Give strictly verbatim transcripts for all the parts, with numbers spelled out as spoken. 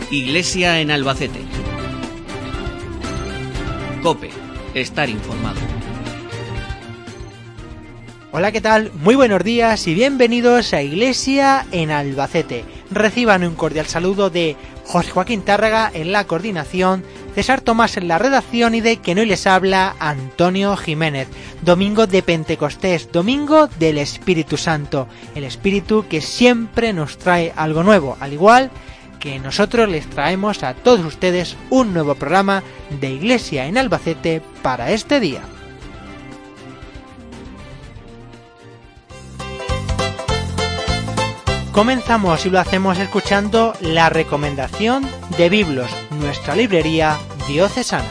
Iglesia en Albacete. COPE. Estar informado. Hola, ¿qué tal? Muy buenos días y bienvenidos a Iglesia en Albacete. Reciban un cordial saludo de José Joaquín Tárraga en la coordinación, César Tomás en la redacción y de quien hoy les habla, Antonio Jiménez. Domingo de Pentecostés, domingo del Espíritu Santo, el Espíritu que siempre nos trae algo nuevo, al igual que nosotros les traemos a todos ustedes un nuevo programa de Iglesia en Albacete para este día. Comenzamos y lo hacemos escuchando la recomendación de Biblos, nuestra librería diocesana.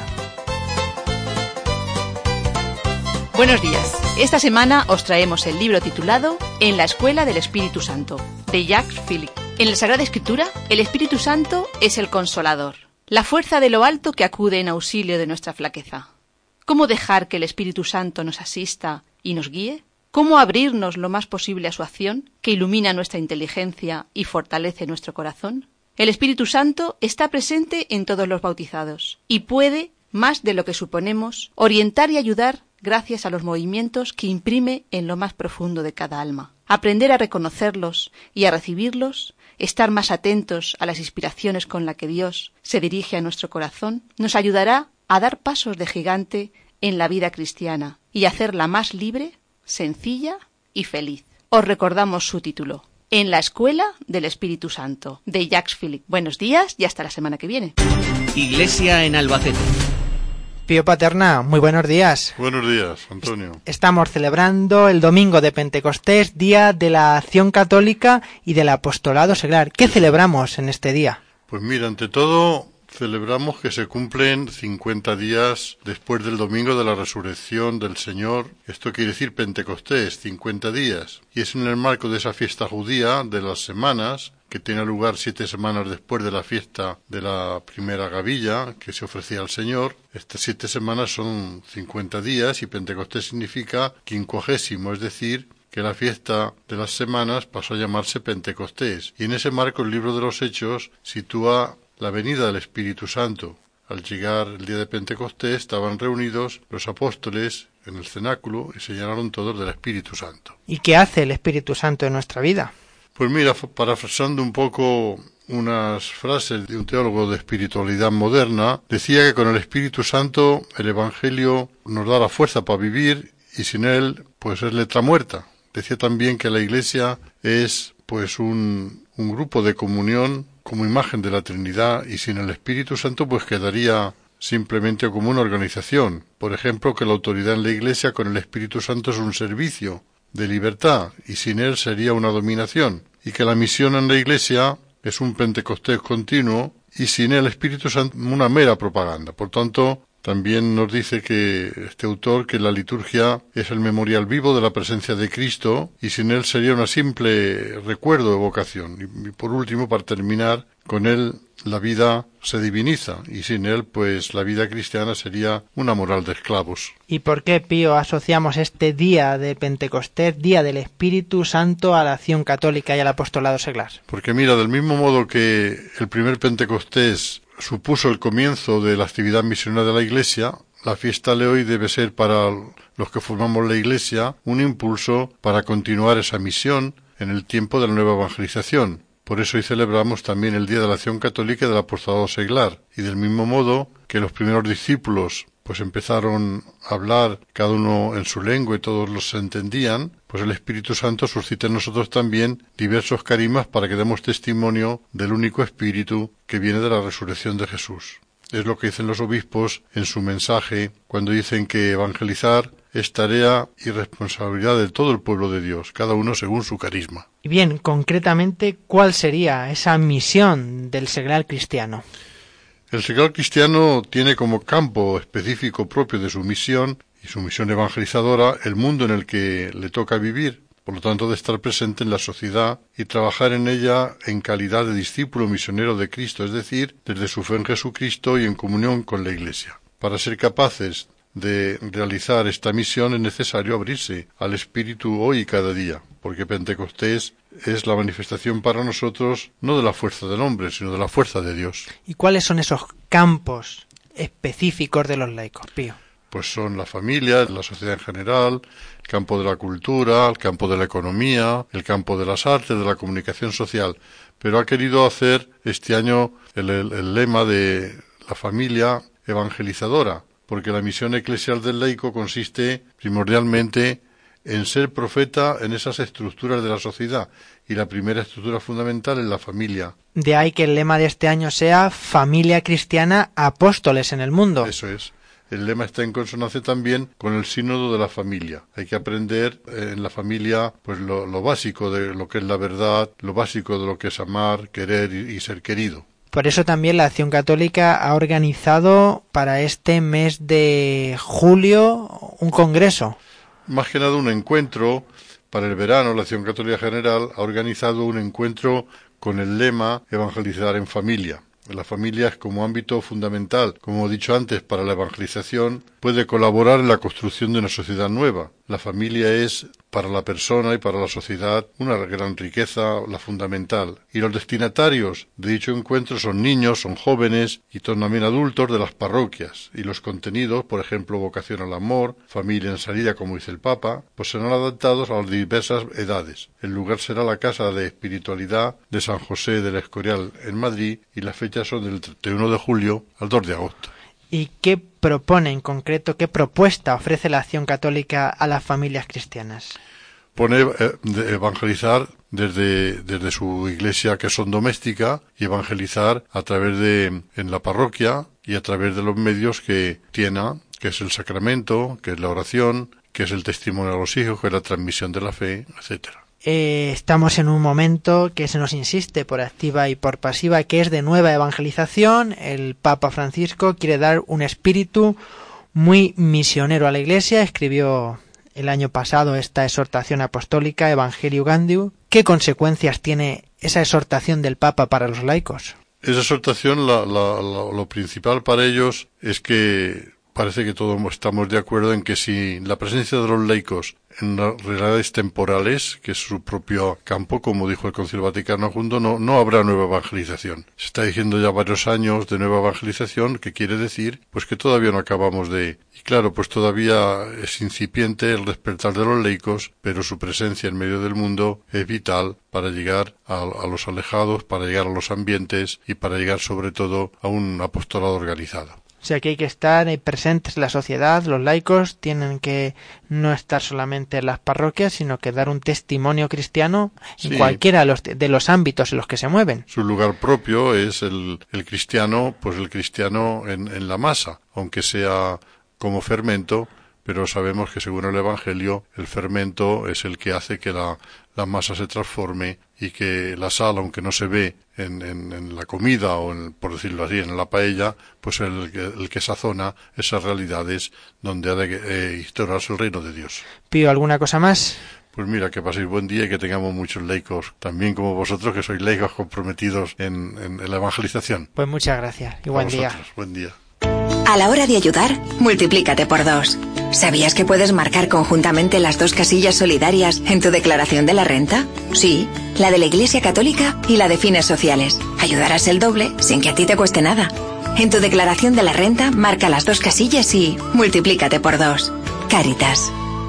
Buenos días. Esta semana os traemos el libro titulado En la Escuela del Espíritu Santo, de Jacques Philippe. En la Sagrada Escritura, el Espíritu Santo es el Consolador, la fuerza de lo alto que acude en auxilio de nuestra flaqueza. ¿Cómo dejar que el Espíritu Santo nos asista y nos guíe? ¿Cómo abrirnos lo más posible a su acción, que ilumina nuestra inteligencia y fortalece nuestro corazón? El Espíritu Santo está presente en todos los bautizados y puede, más de lo que suponemos, orientar y ayudar gracias a los movimientos que imprime en lo más profundo de cada alma. Aprender a reconocerlos y a recibirlos, estar más atentos a las inspiraciones con las que Dios se dirige a nuestro corazón, nos ayudará a dar pasos de gigante en la vida cristiana y hacerla más libre, sencilla y feliz. Os recordamos su título, En la Escuela del Espíritu Santo, de Jacques Philippe. Buenos días y hasta la semana que viene. Iglesia en Albacete. Pío Paterna, muy buenos días. Buenos días, Antonio. Estamos celebrando el domingo de Pentecostés, día de la acción católica y del apostolado seglar. ¿Qué celebramos en este día? Pues mira, ante todo celebramos que se cumplen cincuenta días después del domingo de la resurrección del Señor. Esto quiere decir Pentecostés, cincuenta días. Y es en el marco de esa fiesta judía de las semanas, que tiene lugar siete semanas después de la fiesta de la primera gavilla que se ofrecía al Señor. Estas siete semanas son cincuenta días y Pentecostés significa quincuagésimo, es decir, que la fiesta de las semanas pasó a llamarse Pentecostés. Y en ese marco el libro de los Hechos sitúa la venida del Espíritu Santo. Al llegar el día de Pentecostés estaban reunidos los apóstoles en el cenáculo y se llenaron todos del Espíritu Santo. ¿Y qué hace el Espíritu Santo en nuestra vida? Pues mira, parafrasando un poco unas frases de un teólogo de espiritualidad moderna, decía que con el Espíritu Santo el Evangelio nos da la fuerza para vivir y sin él pues es letra muerta. Decía también que la Iglesia es pues un, un grupo de comunión como imagen de la Trinidad y sin el Espíritu Santo pues quedaría simplemente como una organización. Por ejemplo, que la autoridad en la Iglesia con el Espíritu Santo es un servicio de libertad y sin él sería una dominación, y que la misión en la Iglesia es un Pentecostés continuo y sin el Espíritu Santo una mera propaganda. Por tanto, también nos dice que este autor que la liturgia es el memorial vivo de la presencia de Cristo y sin él sería una simple recuerdo, evocación. Y, y por último, para terminar, con él la vida se diviniza y sin él pues la vida cristiana sería una moral de esclavos. ¿Y por qué, Pío, asociamos este día de Pentecostés, día del Espíritu Santo, a la acción católica y al apostolado seglar? Porque mira, del mismo modo que el primer Pentecostés supuso el comienzo de la actividad misionera de la Iglesia, la fiesta de hoy debe ser para los que formamos la Iglesia un impulso para continuar esa misión en el tiempo de la nueva evangelización. Por eso hoy celebramos también el Día de la Acción Católica y del Apostolado Seglar. Y del mismo modo que los primeros discípulos pues empezaron a hablar cada uno en su lengua y todos los entendían, pues el Espíritu Santo suscita en nosotros también diversos carismas para que demos testimonio del único Espíritu que viene de la resurrección de Jesús. Es lo que dicen los obispos en su mensaje cuando dicen que evangelizar es tarea y responsabilidad de todo el pueblo de Dios, cada uno según su carisma. Y bien, concretamente, ¿cuál sería esa misión del seglar cristiano? El seglar cristiano tiene como campo específico propio de su misión y su misión evangelizadora el mundo en el que le toca vivir, por lo tanto de estar presente en la sociedad y trabajar en ella en calidad de discípulo misionero de Cristo, es decir, desde su fe en Jesucristo y en comunión con la Iglesia. Para ser capaces de realizar esta misión es necesario abrirse al Espíritu hoy y cada día, porque Pentecostés es la manifestación para nosotros no de la fuerza del hombre, sino de la fuerza de Dios. ¿Y cuáles son esos campos específicos de los laicos, Pío? Pues son la familia, la sociedad en general, el campo de la cultura, el campo de la economía, el campo de las artes, de la comunicación social. Pero ha querido hacer este año el, el, el lema de la familia evangelizadora, porque la misión eclesial del laico consiste primordialmente en ser profeta en esas estructuras de la sociedad, y la primera estructura fundamental es la familia. De ahí que el lema de este año sea Familia Cristiana, Apóstoles en el Mundo. Eso es. El lema está en consonancia también con el sínodo de la familia. Hay que aprender en la familia pues lo, lo básico de lo que es la verdad, lo básico de lo que es amar, querer y, y ser querido. Por eso también la Acción Católica ha organizado para este mes de julio un congreso. Más que nada un encuentro para el verano. La Acción Católica General ha organizado un encuentro con el lema Evangelizar en familia. La familia es como ámbito fundamental, como he dicho antes, para la evangelización, puede colaborar en la construcción de una sociedad nueva. La familia es, para la persona y para la sociedad, una gran riqueza, la fundamental. Y los destinatarios de dicho encuentro son niños, son jóvenes y también adultos de las parroquias. Y los contenidos, por ejemplo, vocación al amor, familia en salida, como dice el Papa, pues serán adaptados a las diversas edades. El lugar será la Casa de Espiritualidad de San José del Escorial en Madrid y las fechas son del treinta y uno de julio al dos de agosto. ¿Y qué propone en concreto, qué propuesta ofrece la Acción Católica a las familias cristianas? Pone eh, de evangelizar desde, desde su iglesia, que son doméstica, y evangelizar a través de, en la parroquia y a través de los medios que tiene, que es el sacramento, que es la oración, que es el testimonio a los hijos, que es la transmisión de la fe, etcétera. Eh, estamos en un momento que se nos insiste por activa y por pasiva, que es de nueva evangelización. El Papa Francisco quiere dar un espíritu muy misionero a la Iglesia. Escribió el año pasado esta exhortación apostólica, Evangelio Gaudium. ¿Qué consecuencias tiene esa exhortación del Papa para los laicos? Esa exhortación, la, la, la, lo principal para ellos es que parece que todos estamos de acuerdo en que si la presencia de los laicos en las realidades temporales, que es su propio campo, como dijo el Concilio Vaticano segundo, no, no habrá nueva evangelización. Se está diciendo ya varios años de nueva evangelización, que quiere decir pues que todavía no acabamos de... Y claro, pues todavía es incipiente el despertar de los laicos, pero su presencia en medio del mundo es vital para llegar a, a los alejados, para llegar a los ambientes y para llegar sobre todo a un apostolado organizado. O sea que hay que estar presentes en la sociedad, los laicos tienen que no estar solamente en las parroquias, sino que dar un testimonio cristiano en sí, cualquiera de los, de los ámbitos en los que se mueven. Su lugar propio es el, el cristiano, pues el cristiano en, en la masa, aunque sea como fermento, pero sabemos que según el Evangelio el fermento es el que hace que la, la masa se transforme y que la sal, aunque no se ve en, en, en la comida o, en, por decirlo así, en la paella, pues el, el que sazona esas realidades donde ha de eh, instaurarse el reino de Dios. Pío, ¿alguna cosa más? Pues mira, que paséis buen día y que tengamos muchos laicos, también como vosotros, que sois laicos comprometidos en, en, en la evangelización. Pues muchas gracias y buen día. Buen día. A la hora de ayudar, multiplícate por dos. ¿Sabías que puedes marcar conjuntamente las dos casillas solidarias en tu declaración de la renta? Sí, la de la Iglesia Católica y la de fines sociales. Ayudarás el doble sin que a ti te cueste nada. En tu declaración de la renta, marca las dos casillas y multiplícate por dos. Cáritas.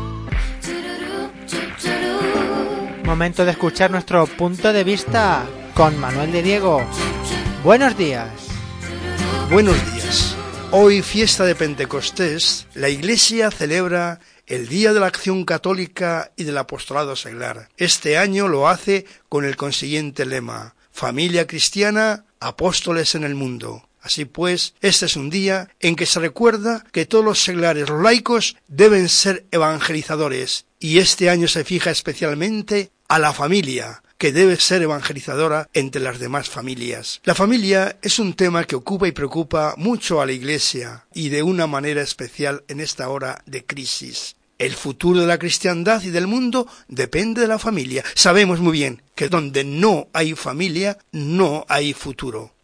Momento de escuchar nuestro punto de vista con Manuel de Diego. Buenos días. Buenos días. Hoy, fiesta de Pentecostés, la Iglesia celebra el Día de la Acción Católica y del Apostolado Seglar. Este año lo hace con el consiguiente lema: Familia Cristiana, Apóstoles en el Mundo. Así pues, este es un día en que se recuerda que todos los seglares, los laicos, deben ser evangelizadores, y este año se fija especialmente a la familia, que debe ser evangelizadora entre las demás familias. La familia es un tema que ocupa y preocupa mucho a la Iglesia, y de una manera especial en esta hora de crisis. El futuro de la cristiandad y del mundo depende de la familia. Sabemos muy bien que donde no hay familia, no hay futuro.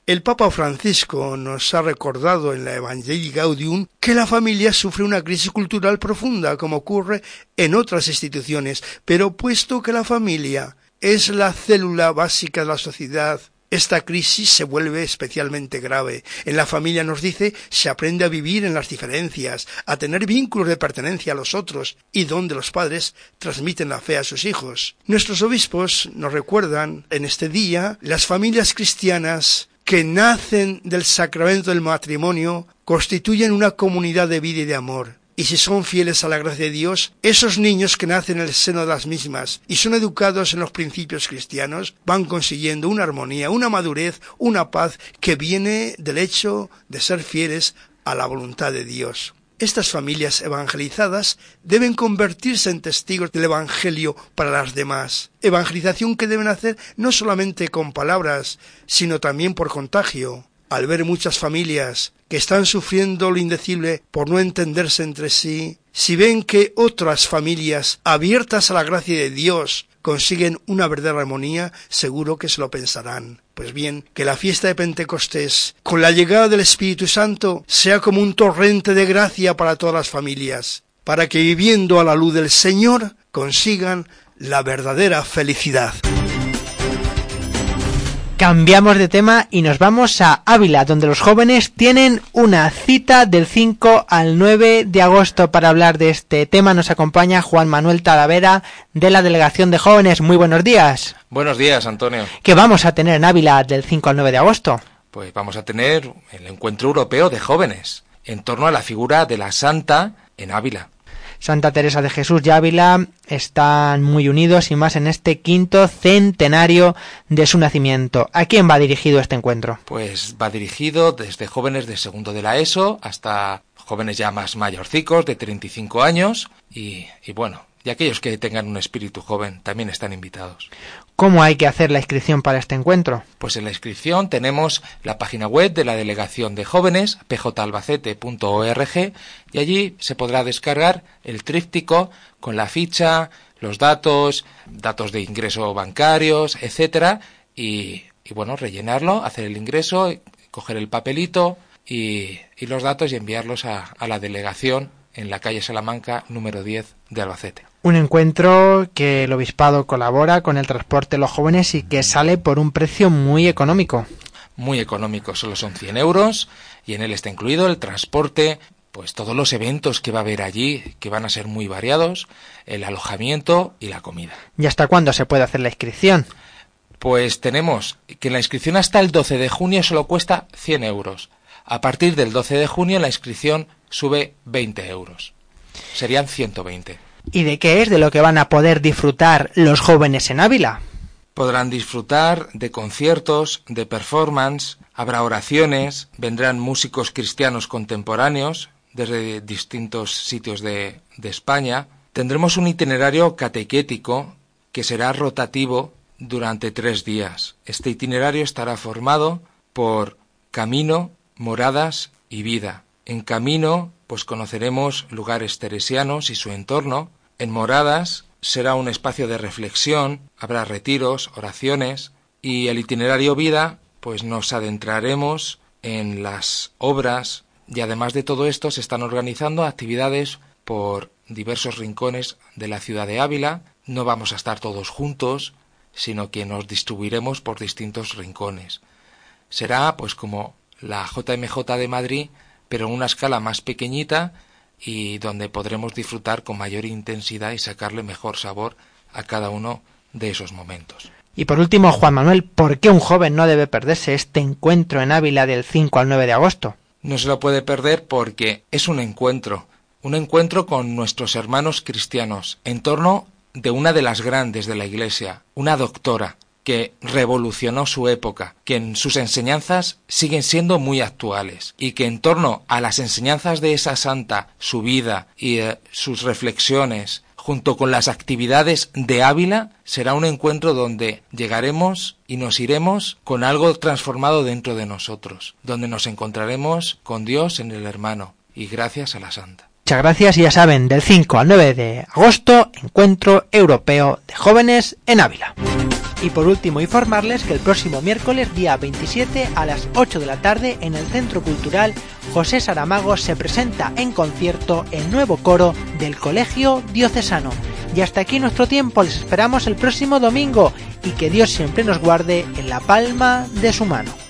El Papa Francisco nos ha recordado en la Evangelii Gaudium que la familia sufre una crisis cultural profunda, como ocurre en otras instituciones, pero puesto que la familia es la célula básica de la sociedad, esta crisis se vuelve especialmente grave. En la familia, nos dice, se aprende a vivir en las diferencias, a tener vínculos de pertenencia a los otros, y donde los padres transmiten la fe a sus hijos. Nuestros obispos nos recuerdan en este día las familias cristianas que nacen del sacramento del matrimonio constituyen una comunidad de vida y de amor. Y si son fieles a la gracia de Dios, esos niños que nacen en el seno de las mismas y son educados en los principios cristianos, van consiguiendo una armonía, una madurez, una paz que viene del hecho de ser fieles a la voluntad de Dios. Estas familias evangelizadas deben convertirse en testigos del Evangelio para las demás. Evangelización que deben hacer no solamente con palabras, sino también por contagio. Al ver muchas familias que están sufriendo lo indecible por no entenderse entre sí, si ven que otras familias abiertas a la gracia de Dios consiguen una verdadera armonía, seguro que se lo pensarán. Pues bien, que la fiesta de Pentecostés, con la llegada del Espíritu Santo, sea como un torrente de gracia para todas las familias, para que viviendo a la luz del Señor consigan la verdadera felicidad. Cambiamos de tema y nos vamos a Ávila, donde los jóvenes tienen una cita del cinco al nueve de agosto. Para hablar de este tema nos acompaña Juan Manuel Talavera, de la Delegación de Jóvenes. Muy buenos días. Buenos días, Antonio. ¿Qué vamos a tener en Ávila del cinco al nueve de agosto? Pues vamos a tener el Encuentro Europeo de Jóvenes, en torno a la figura de la Santa en Ávila. Santa Teresa de Jesús y Ávila están muy unidos, y más en este quinto centenario de su nacimiento. ¿A quién va dirigido este encuentro? Pues va dirigido desde jóvenes de segundo de la ESO hasta jóvenes ya más mayorcicos, de treinta y cinco años, y, y bueno, y aquellos que tengan un espíritu joven también están invitados. ¿Cómo hay que hacer la inscripción para este encuentro? Pues en la inscripción tenemos la página web de la Delegación de Jóvenes, p j albacete punto org, y allí se podrá descargar el tríptico con la ficha, los datos, datos de ingreso bancarios, etcétera, y, y bueno, rellenarlo, hacer el ingreso, coger el papelito y, y los datos y enviarlos a, a la delegación en la calle Salamanca número diez de Albacete. Un encuentro que el obispado colabora con el transporte de los jóvenes y que sale por un precio muy económico. Muy económico, solo son cien euros, y en él está incluido el transporte, pues todos los eventos que va a haber allí, que van a ser muy variados, el alojamiento y la comida. ¿Y hasta cuándo se puede hacer la inscripción? Pues tenemos que la inscripción hasta el doce de junio solo cuesta cien euros. A partir del doce de junio la inscripción sube veinte euros. Serían ciento veinte. ¿Y de qué es de lo que van a poder disfrutar los jóvenes en Ávila? Podrán disfrutar de conciertos, de performance, habrá oraciones, vendrán músicos cristianos contemporáneos desde distintos sitios de, de España. Tendremos un itinerario catequético que será rotativo durante tres días. Este itinerario estará formado por camino, moradas y vida. En camino, pues conoceremos lugares teresianos y su entorno. En moradas será un espacio de reflexión, habrá retiros, oraciones, y el itinerario vida, pues nos adentraremos en las obras, y además de todo esto se están organizando actividades por diversos rincones de la ciudad de Ávila. No vamos a estar todos juntos, sino que nos distribuiremos por distintos rincones. Será pues como la J M J de Madrid, pero en una escala más pequeñita, y donde podremos disfrutar con mayor intensidad y sacarle mejor sabor a cada uno de esos momentos. Y por último, Juan Manuel, ¿por qué un joven no debe perderse este encuentro en Ávila del cinco al nueve de agosto? No se lo puede perder porque es un encuentro, un encuentro con nuestros hermanos cristianos, en torno de una de las grandes de la Iglesia, una doctora, que revolucionó su época, que en sus enseñanzas siguen siendo muy actuales, y que en torno a las enseñanzas de esa santa, su vida y eh, sus reflexiones, junto con las actividades de Ávila, será un encuentro donde llegaremos y nos iremos con algo transformado dentro de nosotros, donde nos encontraremos con Dios en el hermano, y gracias a la santa. Muchas gracias, y ya saben, del cinco al nueve de agosto, Encuentro Europeo de Jóvenes en Ávila. Y por último informarles que el próximo miércoles día veintisiete a las ocho de la tarde en el Centro Cultural José Saramago se presenta en concierto el nuevo coro del Colegio Diocesano. Y hasta aquí nuestro tiempo, les esperamos el próximo domingo y que Dios siempre nos guarde en la palma de su mano.